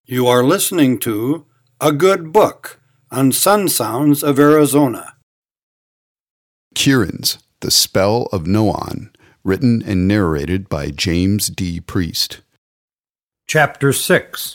You are listening to A Good Book on Sun Sounds of Arizona. Kirin's The Spell of Noan, written and narrated by James D. Priest. Chapter 6.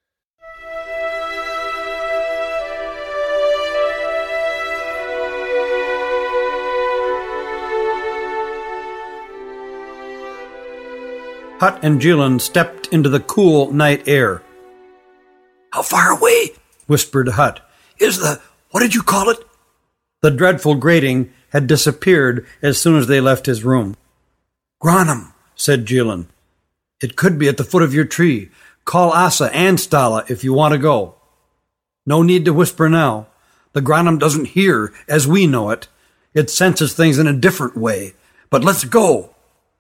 Hutt and Jilin stepped into the cool night air. "How far away," whispered Hutt, "is what did you call it?" The dreadful grating had disappeared as soon as they left his room. "Granum," said Jilin. "It could be at the foot of your tree. Call Asa and Stala if you want to go. No need to whisper now. The Granum doesn't hear as we know it. It senses things in a different way. But let's go."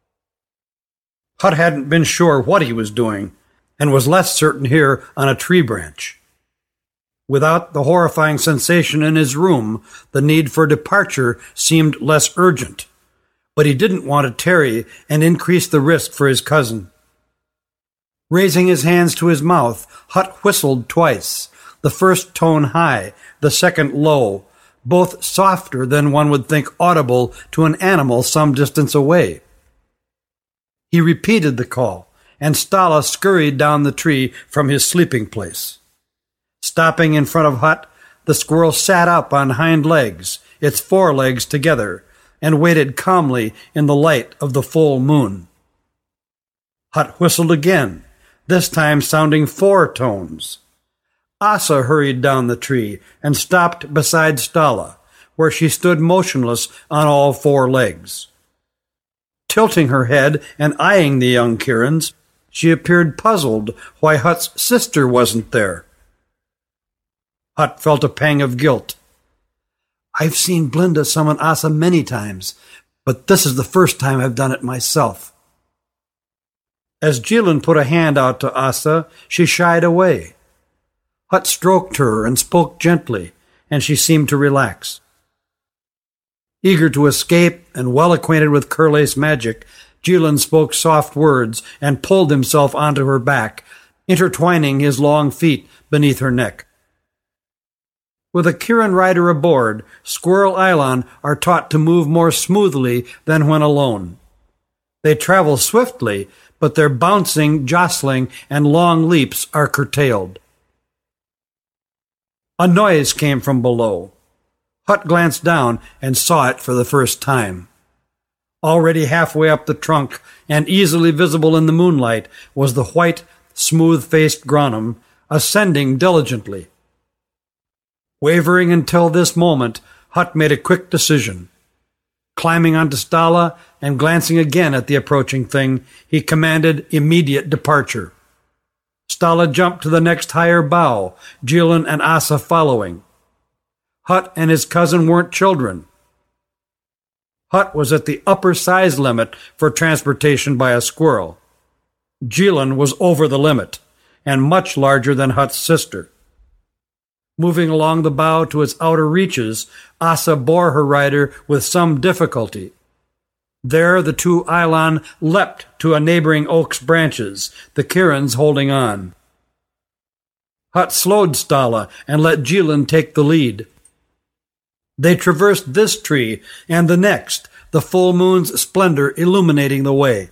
Hutt hadn't been sure what he was doing, and was less certain here on a tree branch. Without the horrifying sensation in his room, the need for departure seemed less urgent, but he didn't want to tarry and increase the risk for his cousin. Raising his hands to his mouth, Hutt whistled twice, the first tone high, the second low, both softer than one would think audible to an animal some distance away. He repeated the call, and Stala scurried down the tree from his sleeping place. Stopping in front of Hutt, the squirrel sat up on hind legs, its forelegs together, and waited calmly in the light of the full moon. Hutt whistled again, this time sounding 4 tones. Asa hurried down the tree and stopped beside Stala, where she stood motionless on all 4 legs. Tilting her head and eyeing the young Kirins, she appeared puzzled why Hutt's sister wasn't there. Hutt felt a pang of guilt. "I've seen Blinda summon Asa many times, but this is the first time I've done it myself." As Jilin put a hand out to Asa, she shied away. Hutt stroked her and spoke gently, and she seemed to relax. Eager to escape and well acquainted with Curlace magic, Jilin spoke soft words and pulled himself onto her back, intertwining his long feet beneath her neck. With a Kirin rider aboard, Squirrel Elan are taught to move more smoothly than when alone. They travel swiftly, but their bouncing, jostling, and long leaps are curtailed. A noise came from below. Hutt glanced down and saw it for the first time. Already halfway up the trunk, and easily visible in the moonlight, was the white, smooth-faced Granum, ascending diligently. Wavering until this moment, Hutt made a quick decision. Climbing onto Stala and glancing again at the approaching thing, he commanded immediate departure. Stala jumped to the next higher bough, Jilin and Asa following. Hutt and his cousin weren't children. Hutt was at the upper size limit for transportation by a squirrel. Jilin was over the limit, and much larger than Hutt's sister. Moving along the bough to its outer reaches, Asa bore her rider with some difficulty. There the 2 Elan leapt to a neighboring oak's branches, the Kirins holding on. Hutt slowed Stala and let Jilin take the lead. They traversed this tree and the next, the full moon's splendor illuminating the way.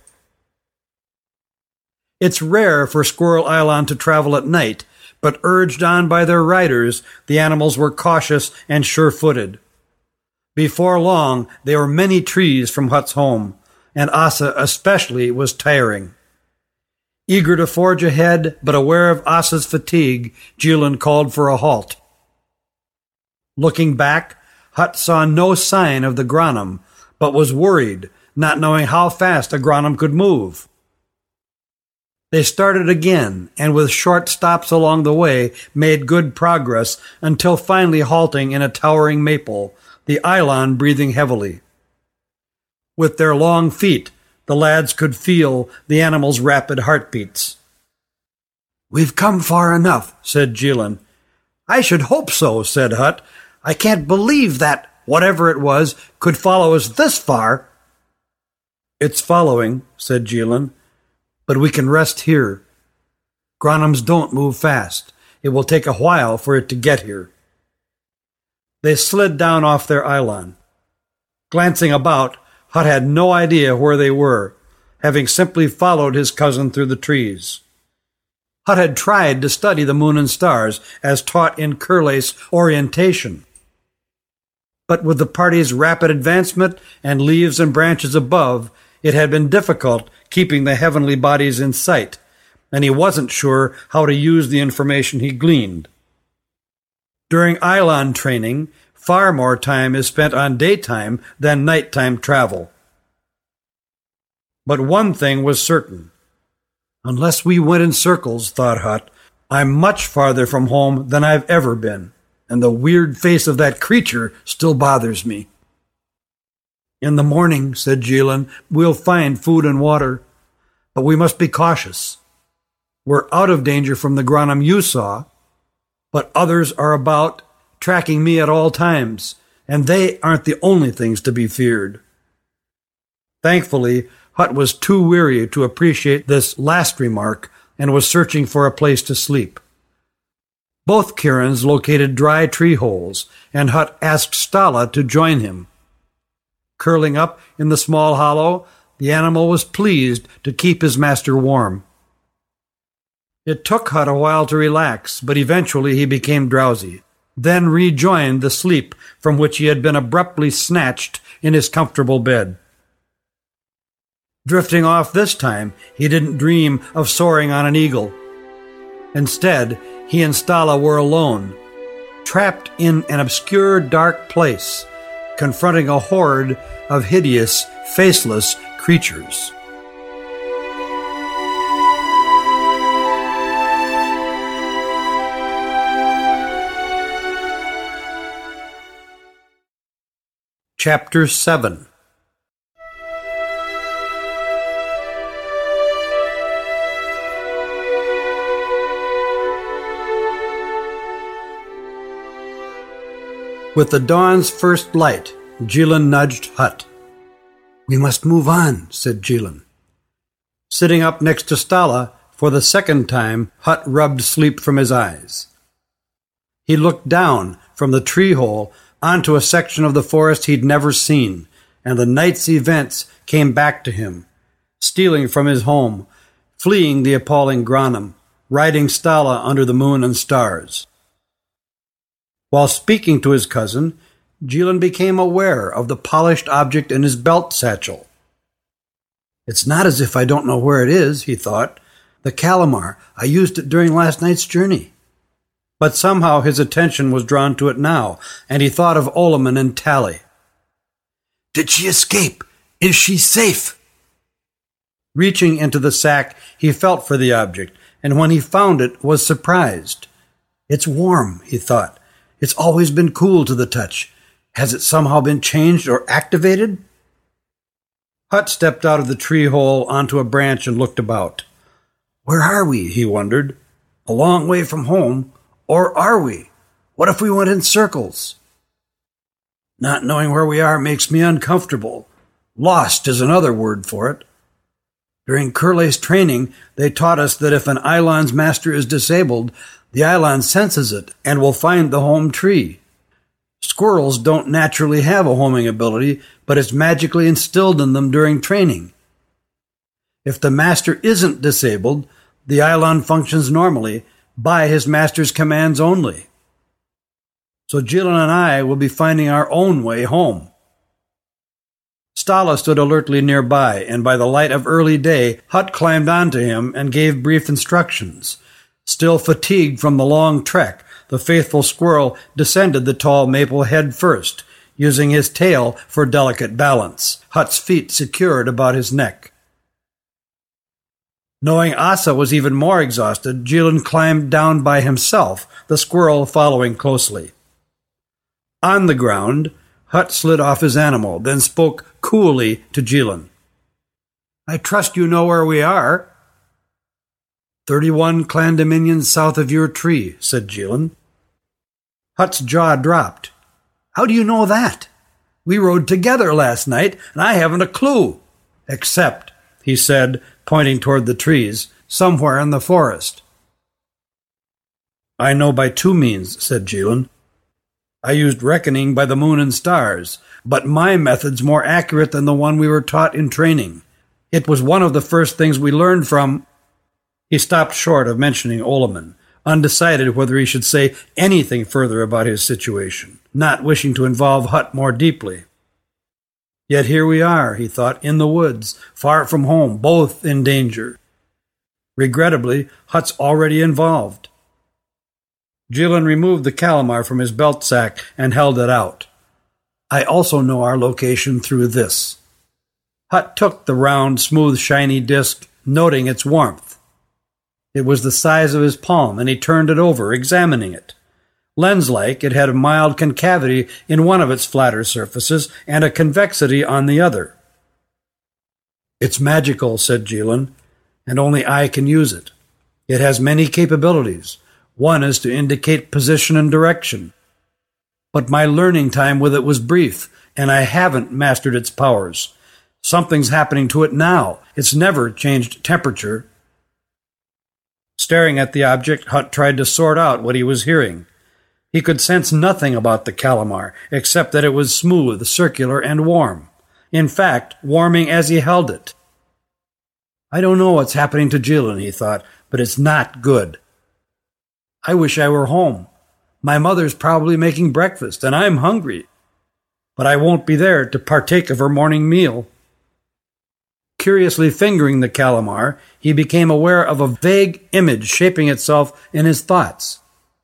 It's rare for Squirrel Elan to travel at night, but urged on by their riders, the animals were cautious and sure-footed. Before long, they were many trees from Hutt's home, and Asa especially was tiring. Eager to forge ahead, but aware of Asa's fatigue, Jilin called for a halt. Looking back, Hutt saw no sign of the Granum, but was worried, not knowing how fast a Granum could move. They started again, and with short stops along the way, made good progress until finally halting in a towering maple, the Elan breathing heavily. With their long feet, the lads could feel the animal's rapid heartbeats. "We've come far enough," said Jilin. "I should hope so," said Hutt. "I can't believe that, whatever it was, could follow us this far." "It's following," said Jilin, "but we can rest here." Gronums don't move fast. It will take a while for it to get here. They slid down off their Eilon. Glancing about, Hutt had no idea where they were, having simply followed his cousin through the trees. Hutt had tried to study the moon and stars as taught in Curleigh's orientation. But with the party's rapid advancement and leaves and branches above, it had been difficult keeping the heavenly bodies in sight, and he wasn't sure how to use the information he gleaned. During Eilon training, far more time is spent on daytime than nighttime travel. But one thing was certain. Unless we went in circles, thought Hutt, I'm much farther from home than I've ever been, and the weird face of that creature still bothers me. In the morning, said Jilin, we'll find food and water, but we must be cautious. We're out of danger from the Gronum you saw, but others are about, tracking me at all times, and they aren't the only things to be feared. Thankfully, Hutt was too weary to appreciate this last remark and was searching for a place to sleep. Both Kirins located dry tree holes, and Hutt asked Stala to join him. Curling up in the small hollow, the animal was pleased to keep his master warm. It took Hutt a while to relax, but eventually he became drowsy, then rejoined the sleep from which he had been abruptly snatched in his comfortable bed. Drifting off this time, he didn't dream of soaring on an eagle. Instead, he and Stala were alone, trapped in an obscure dark place, confronting a horde of hideous, faceless creatures. Chapter 7. With the dawn's first light, Jilin nudged Hutt. We must move on, said Jilin. Sitting up next to Stala, for the second time, Hutt rubbed sleep from his eyes. He looked down from the tree hole onto a section of the forest he'd never seen, and the night's events came back to him, stealing from his home, fleeing the appalling Gronum, riding Stala under the moon and stars. While speaking to his cousin, Jilin became aware of the polished object in his belt satchel. It's not as if I don't know where it is, he thought. The Calamar, I used it during last night's journey. But somehow his attention was drawn to it now, and he thought of Olaman and Tally. Did she escape? Is she safe? Reaching into the sack, he felt for the object, and when he found it, was surprised. It's warm, he thought. It's always been cool to the touch. Has it somehow been changed or activated? Hutt stepped out of the tree hole onto a branch and looked about. Where are we, he wondered. A long way from home. Or are we? What if we went in circles? Not knowing where we are makes me uncomfortable. Lost is another word for it. During Curleigh's training, they taught us that if an Eilon's master is disabled, the Eilon senses it and will find the home tree. Squirrels don't naturally have a homing ability, but it's magically instilled in them during training. If the master isn't disabled, the Eilon functions normally, by his master's commands only. So Jilin and I will be finding our own way home. Stala stood alertly nearby, and by the light of early day, Hutt climbed onto him and gave brief instructions. Still fatigued from the long trek, the faithful squirrel descended the tall maple head first, using his tail for delicate balance, Hutt's feet secured about his neck. Knowing Asa was even more exhausted, Jilin climbed down by himself, the squirrel following closely. On the ground, Hutt slid off his animal, then spoke coolly to Jilin. I trust you know where we are. 31 clan dominions south of your tree, said Jilin. Hutt's jaw dropped. How do you know that? We rode together last night, and I haven't a clue. Except, he said, pointing toward the trees, somewhere in the forest. I know by two means, said Gillen. I used reckoning by the moon and stars, but my method's more accurate than the one we were taught in training. It was one of the first things we learned from... He stopped short of mentioning Oleman, undecided whether he should say anything further about his situation, not wishing to involve Hutt more deeply. Yet here we are, he thought, in the woods, far from home, both in danger. Regrettably, Hutt's already involved. Gillen removed the Calamar from his belt sack and held it out. I also know our location through this. Hutt took the round, smooth, shiny disc, noting its warmth. It was the size of his palm, and he turned it over, examining it. Lens-like, it had a mild concavity in one of its flatter surfaces and a convexity on the other. It's magical, said Gillen, and only I can use it. It has many capabilities. One is to indicate position and direction. But my learning time with it was brief, and I haven't mastered its powers. Something's happening to it now. It's never changed temperature. Staring at the object, Hutt tried to sort out what he was hearing. He could sense nothing about the Calamar, except that it was smooth, circular, and warm. In fact, warming as he held it. I don't know what's happening to Gillen, he thought, but it's not good. I wish I were home. My mother's probably making breakfast, and I'm hungry. But I won't be there to partake of her morning meal. Curiously fingering the Calamar, he became aware of a vague image shaping itself in his thoughts.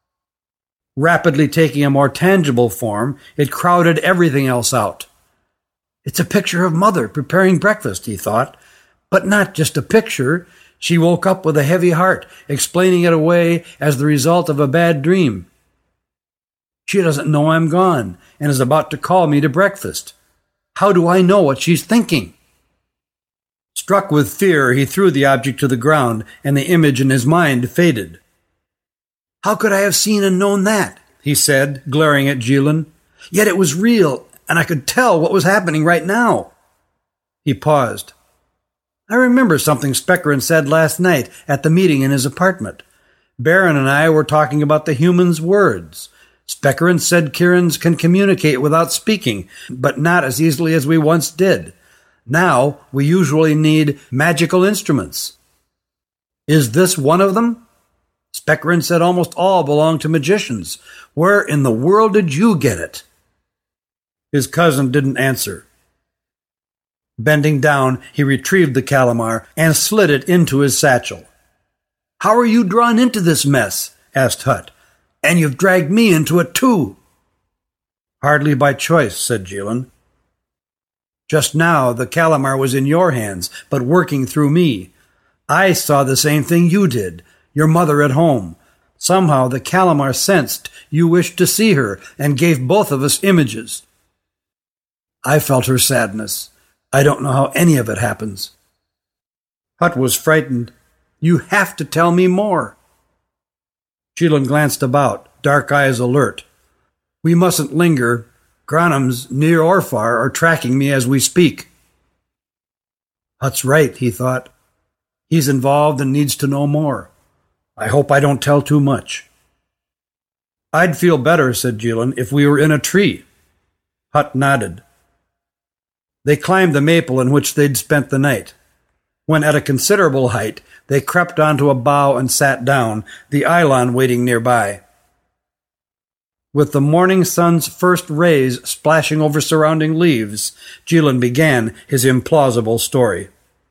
Rapidly taking a more tangible form, it crowded everything else out. It's a picture of Mother preparing breakfast, he thought, but not just a picture. She woke up with a heavy heart, explaining it away as the result of a bad dream. She doesn't know I'm gone and is about to call me to breakfast. How do I know what she's thinking? Struck with fear, he threw the object to the ground, and the image in his mind faded. How could I have seen and known that? He said, glaring at Gillen. Yet it was real, and I could tell what was happening right now. He paused. I remember something Speckerin said last night at the meeting in his apartment. Baron and I were talking about the human's words. Speckerin said Kierans can communicate without speaking, but not as easily as we once did. Now we usually need magical instruments. Is this one of them? Speckerin said almost all belong to magicians. Where in the world did you get it? His cousin didn't answer. Bending down, he retrieved the Calamar and slid it into his satchel. How are you drawn into this mess? Asked Hutt. And you've dragged me into it too. Hardly by choice, said Gillen. Just now the Calamar was in your hands, but working through me. I saw the same thing you did, your mother at home. Somehow the Calamar sensed you wished to see her and gave both of us images. I felt her sadness. I don't know how any of it happens. Hutt was frightened. You have to tell me more. Gillen glanced about, dark eyes alert. We mustn't linger. Granums, near or far, are tracking me as we speak. Hutt's right, he thought. He's involved and needs to know more. I hope I don't tell too much. I'd feel better, said Gillen, if we were in a tree. Hutt nodded. They climbed the maple in which they'd spent the night. When at a considerable height, they crept onto a bough and sat down, the Eilon waiting nearby. With the morning sun's first rays splashing over surrounding leaves, Gillen began his implausible story.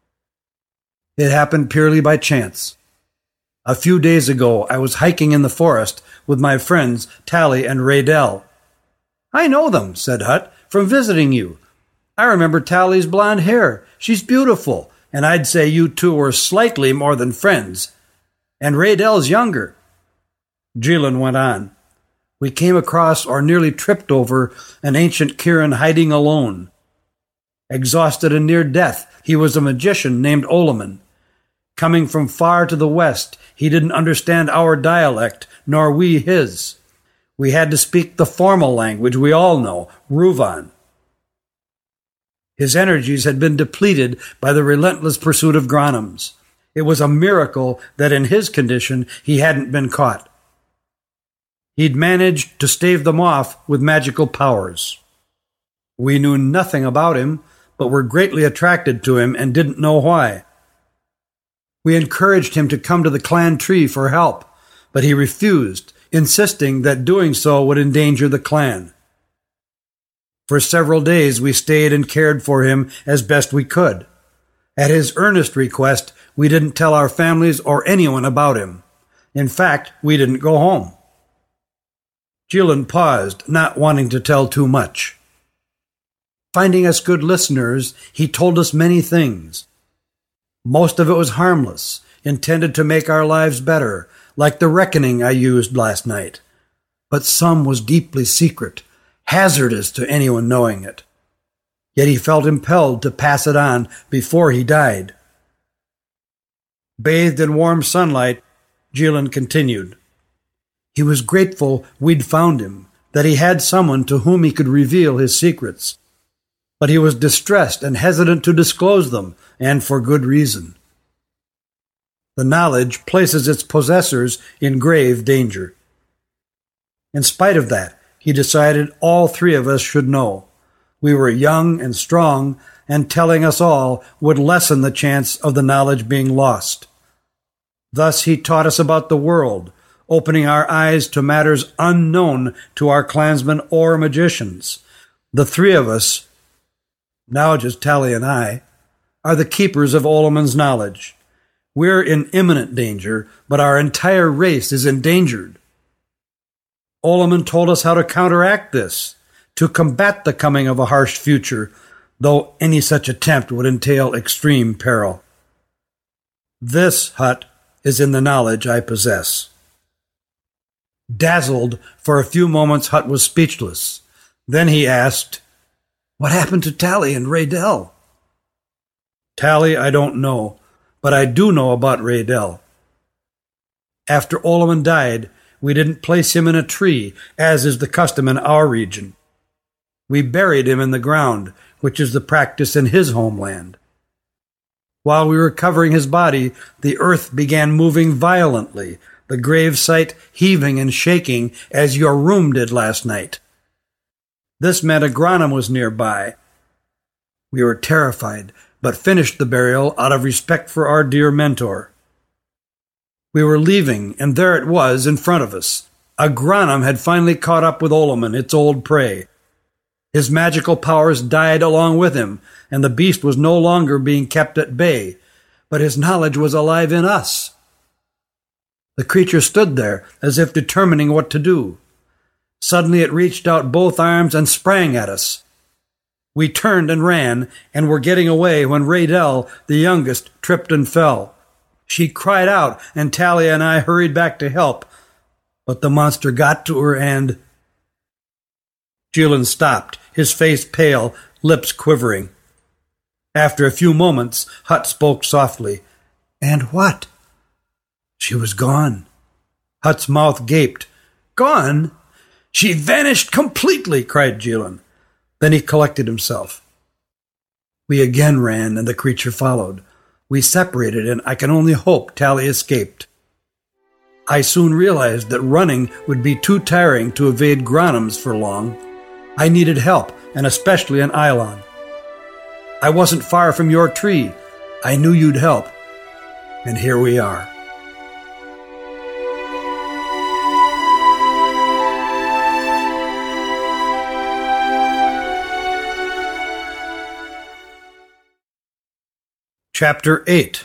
It happened purely by chance. A few days ago, I was hiking in the forest with my friends Tally and Raydell. I know them, said Hutt, from visiting you. I remember Tally's blonde hair. She's beautiful, and I'd say you two were slightly more than friends. And Raydell's younger. Gillen went on. We came across or nearly tripped over an ancient Kieran hiding alone. Exhausted and near death, he was a magician named Oleman. Coming from far to the west, he didn't understand our dialect, nor we his. We had to speak the formal language we all know, Ruvan. His energies had been depleted by the relentless pursuit of Granums. It was a miracle that in his condition he hadn't been caught. He'd managed to stave them off with magical powers. We knew nothing about him, but were greatly attracted to him and didn't know why. We encouraged him to come to the clan tree for help, but he refused, insisting that doing so would endanger the clan. For several days we stayed and cared for him as best we could. At his earnest request, we didn't tell our families or anyone about him. In fact, we didn't go home. Gillen paused, not wanting to tell too much. Finding us good listeners, he told us many things. Most of it was harmless, intended to make our lives better, like the reckoning I used last night. But some was deeply secret, hazardous to anyone knowing it. Yet he felt impelled to pass it on before he died. Bathed in warm sunlight, Gillen continued. He was grateful we'd found him, that he had someone to whom he could reveal his secrets. But he was distressed and hesitant to disclose them, and for good reason. The knowledge places its possessors in grave danger. In spite of that, he decided all three of us should know. We were young and strong, and telling us all would lessen the chance of the knowledge being lost. Thus he taught us about the world, opening our eyes to matters unknown to our clansmen or magicians. The three of us, now just Tally and I, are the keepers of Olamon's knowledge. We're in imminent danger, but our entire race is endangered. Olamon told us how to counteract this, to combat the coming of a harsh future, though any such attempt would entail extreme peril. This, Hut, is in the knowledge I possess. Dazzled, for a few moments Hut was speechless. Then he asked, "What happened to Tally and Raydell?" "Tally, I don't know, but I do know about Raydell. After Olamon died, we didn't place him in a tree, as is the custom in our region. We buried him in the ground, which is the practice in his homeland. While we were covering his body, the earth began moving violently, the grave site heaving and shaking as your room did last night. This meant Agronom was nearby. We were terrified, but finished the burial out of respect for our dear mentor. We were leaving, and there it was in front of us. Agronom had finally caught up with Olamon, its old prey. His magical powers died along with him, and the beast was no longer being kept at bay, but his knowledge was alive in us. The creature stood there, as if determining what to do. Suddenly it reached out both arms and sprang at us. We turned and ran, and were getting away when Raydell, the youngest, tripped and fell. She cried out, and Talia and I hurried back to help, but the monster got to her and... Gillen stopped, his face pale, lips quivering. After a few moments, Hut spoke softly. "And what?" "She was gone." Hut's mouth gaped. "Gone? She vanished completely," cried Gillen. Then he collected himself. We again ran, and the creature followed. We separated, and I can only hope Tally escaped. I soon realized that running would be too tiring to evade Gronoms for long. I needed help, and especially an Eilon. I wasn't far from your tree. I knew you'd help. And here we are. Chapter 8.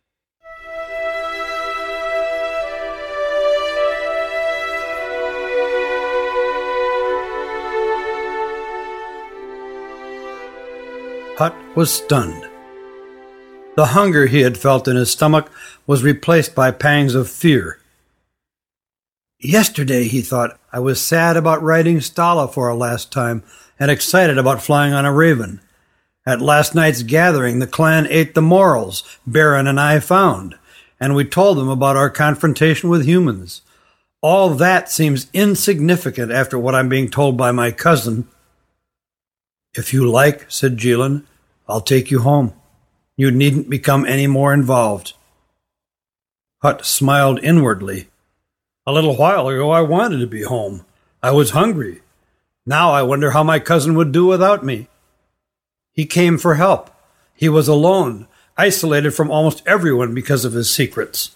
Hut was stunned. The hunger he had felt in his stomach was replaced by pangs of fear. Yesterday, he thought, I was sad about riding Stala for a last time and excited about flying on a raven. At last night's gathering, the clan ate the morels Baron and I found, and we told them about our confrontation with humans. All that seems insignificant after what I'm being told by my cousin. "If you like," said Gillen, "I'll take you home. You needn't become any more involved." Hut smiled inwardly. A little while ago I wanted to be home. I was hungry. Now I wonder how my cousin would do without me. He came for help. He was alone, isolated from almost everyone because of his secrets.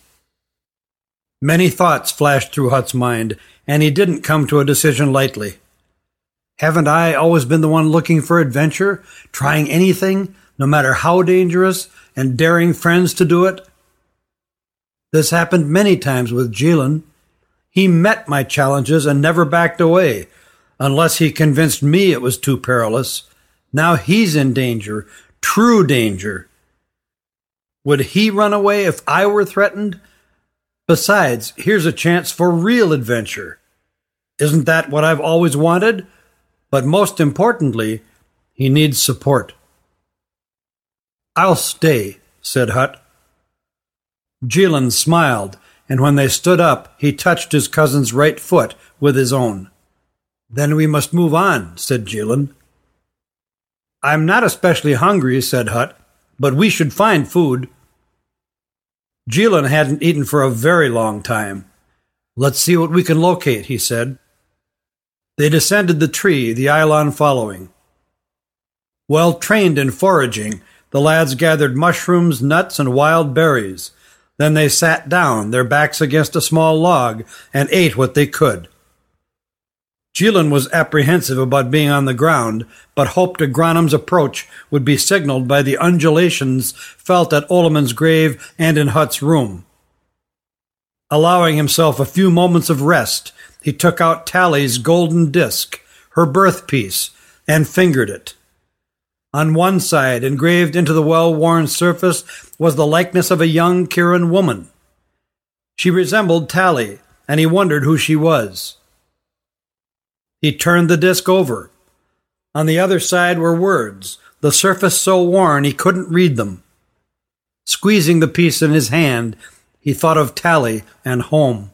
Many thoughts flashed through Hutt's mind, and he didn't come to a decision lightly. Haven't I always been the one looking for adventure, trying anything, no matter how dangerous, and daring friends to do it? This happened many times with Jilin. He met my challenges and never backed away, unless he convinced me it was too perilous. Now he's in danger, true danger. Would he run away if I were threatened? Besides, here's a chance for real adventure. Isn't that what I've always wanted? But most importantly, he needs support. I'll stay, said Hutt. Jilin smiled, and when they stood up, he touched his cousin's right foot with his own. Then we must move on, said Jilin. I'm not especially hungry, said Hutt, but we should find food. Jilin hadn't eaten for a very long time. Let's see what we can locate, he said. They descended the tree, the Eilon following. Well trained in foraging, the lads gathered mushrooms, nuts, and wild berries. Then they sat down, their backs against a small log, and ate what they could. Jilin was apprehensive about being on the ground, but hoped Agronim's approach would be signaled by the undulations felt at Olamon's grave and in Hutt's room. Allowing himself a few moments of rest, he took out Tally's golden disc, her birthpiece, and fingered it. On one side, engraved into the well-worn surface, was the likeness of a young Kirin woman. She resembled Tally, and he wondered who she was. He turned the disc over. On the other side were words, the surface so worn he couldn't read them. Squeezing the piece in his hand, he thought of Tally and home.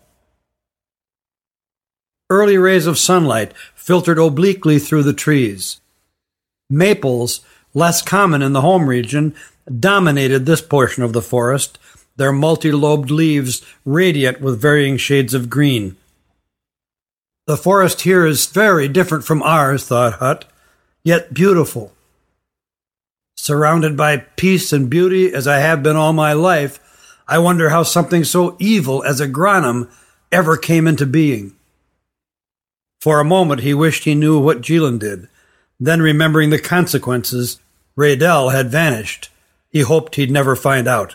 Early rays of sunlight filtered obliquely through the trees. Maples, less common in the home region, dominated this portion of the forest, their multi-lobed leaves radiant with varying shades of green. The forest here is very different from ours, thought Hutt, yet beautiful. Surrounded by peace and beauty as I have been all my life, I wonder how something so evil as Agronim ever came into being. For a moment he wished he knew what Jilin did. Then, remembering the consequences, Raydell had vanished. He hoped he'd never find out.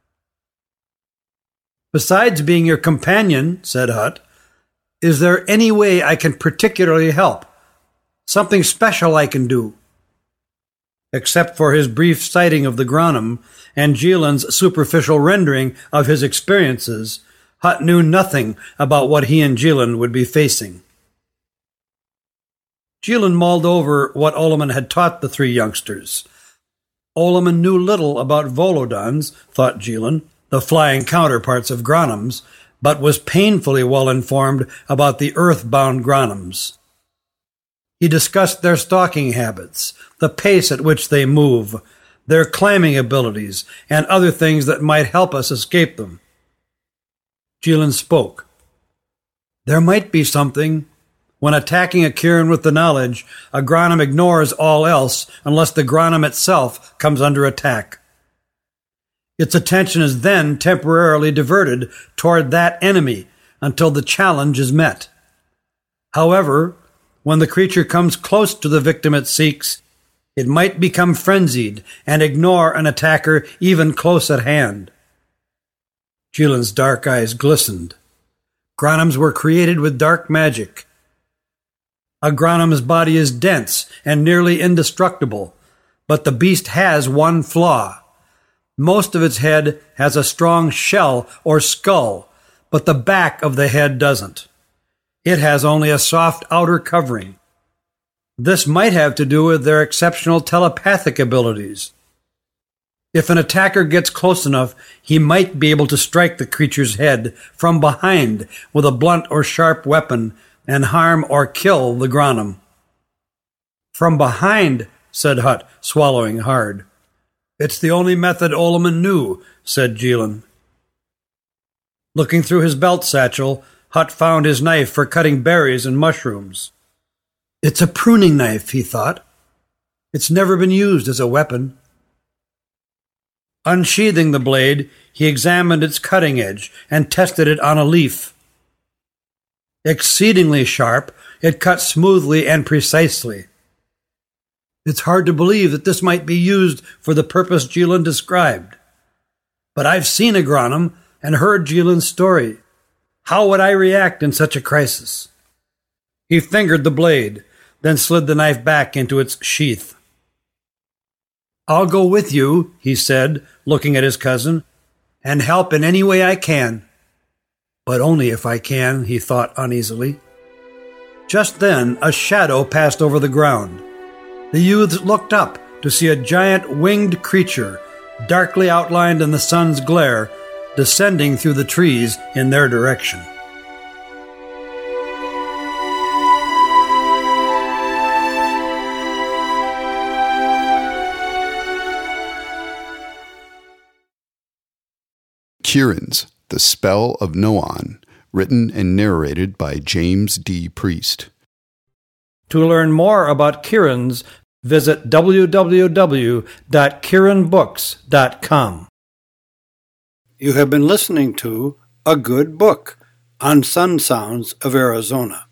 Besides being your companion, said Hutt, is there any way I can particularly help? Something special I can do? Except for his brief sighting of the Gronim and Jilin's superficial rendering of his experiences, Hutt knew nothing about what he and Jilin would be facing. Jilin mulled over what Olomon had taught the three youngsters. Olomon knew little about Volodons, thought Jilin, the flying counterparts of Gronims, but was painfully well informed about the earth-bound Gronims. He discussed their stalking habits, the pace at which they move, their climbing abilities, and other things that might help us escape them. Jilin spoke. There might be something. When attacking a Kirin with the knowledge, a Gronim ignores all else unless the Gronim itself comes under attack. Its attention is then temporarily diverted toward that enemy until the challenge is met. However, when the creature comes close to the victim it seeks, it might become frenzied and ignore an attacker even close at hand. Jilin's dark eyes glistened. Gronims were created with dark magic. A Gronim's body is dense and nearly indestructible, but the beast has one flaw. Most of its head has a strong shell or skull, but the back of the head doesn't. It has only a soft outer covering. This might have to do with their exceptional telepathic abilities. If an attacker gets close enough, he might be able to strike the creature's head from behind with a blunt or sharp weapon and harm or kill the Gronim. From behind, said Hutt, swallowing hard. It's the only method Olomon knew, said Jilin. Looking through his belt satchel, Hutt found his knife for cutting berries and mushrooms. It's a pruning knife, he thought. It's never been used as a weapon. Unsheathing the blade, he examined its cutting edge and tested it on a leaf. Exceedingly sharp, it cut smoothly and precisely. It's hard to believe that this might be used for the purpose Gielan described. But I've seen Agronom and heard Gielan's story. How would I react in such a crisis? He fingered the blade, then slid the knife back into its sheath. I'll go with you, he said, looking at his cousin, and help in any way I can. But only if I can, he thought uneasily. Just then, a shadow passed over the ground. The youths looked up to see a giant winged creature, darkly outlined in the sun's glare, descending through the trees in their direction. Kirin's The Spell of Noan, written and narrated by James D. Priest. To learn more about Kirin's, visit www.kirinbooks.com. You have been listening to A Good Book on Sun Sounds of Arizona.